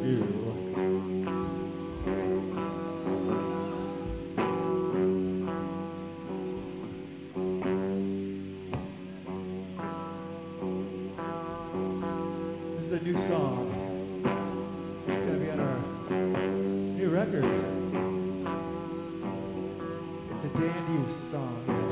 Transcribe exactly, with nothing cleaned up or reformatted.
This is a new song. It's going to be on our new record. It's a dandy song.